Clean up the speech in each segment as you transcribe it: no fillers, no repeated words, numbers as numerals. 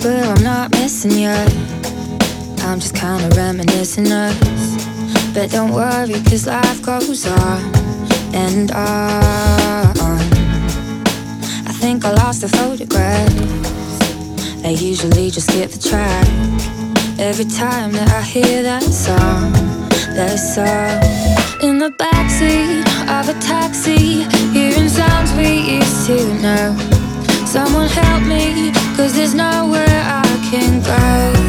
swear I'm not missing you. I'm just kinda reminiscing us. But don't worry, 'cause life goes on and on. I think I lost the photographs. They usually just skip the track. Every time that I hear that song, in the backseat of a taxi, hearing sounds we used to know. Someone help me, 'cause there's nowhere I can go.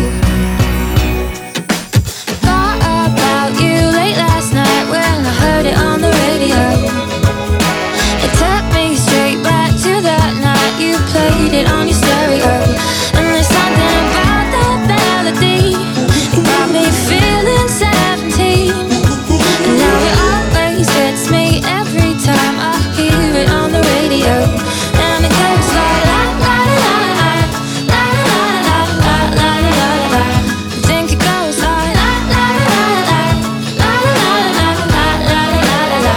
Thought about you late last night when I heard it on the radio. It took me straight back to that night you played it on your stereo. And there's something about that melody, it got me feeling 17. And now it always gets me every time I hear it on the radio. And it goes like la la la la la la la la la la. I think it goes like la la la la la la la la la la.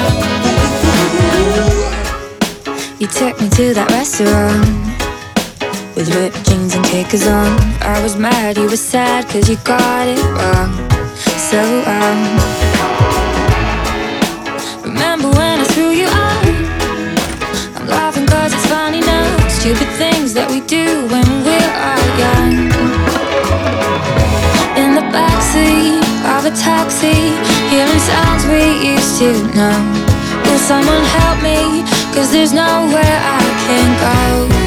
You took me to that restaurant with ripped jeans and kickers on. I was mad, you were sad, 'cause you got it wrong. So remember when I threw you out? I'm laughing 'cause it's funny now. Stupid things that we do when we're all young. In the backseat of a taxi, hearing sounds we used to know. Will someone help me, 'cause there's nowhere I can go.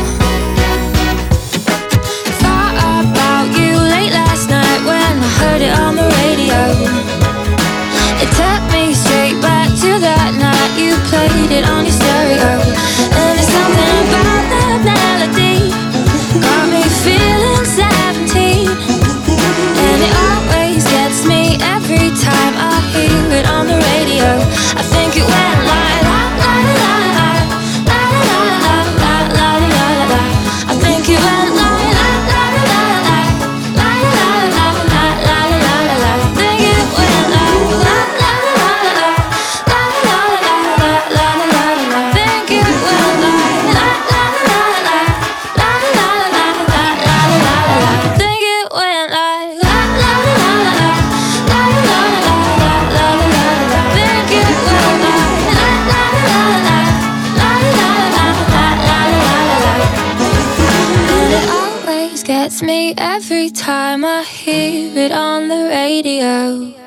Thought about you late last night when I heard it on the radio. It took me straight back to that night you played it on your stereo. And there's something about that melody, got me feeling 17. And it always gets me every time I hear it on the radio. I think it went like la la la la la la la la la la la. I think it went like la la la la la la la la la la la. I think it went like la la la la la la la la la la. I think it went like la la la la la la la la la la. I think it went like la la la la la la la la la. I think it went like la la la la la la la la la. And it always gets me every time I hear it on the radio.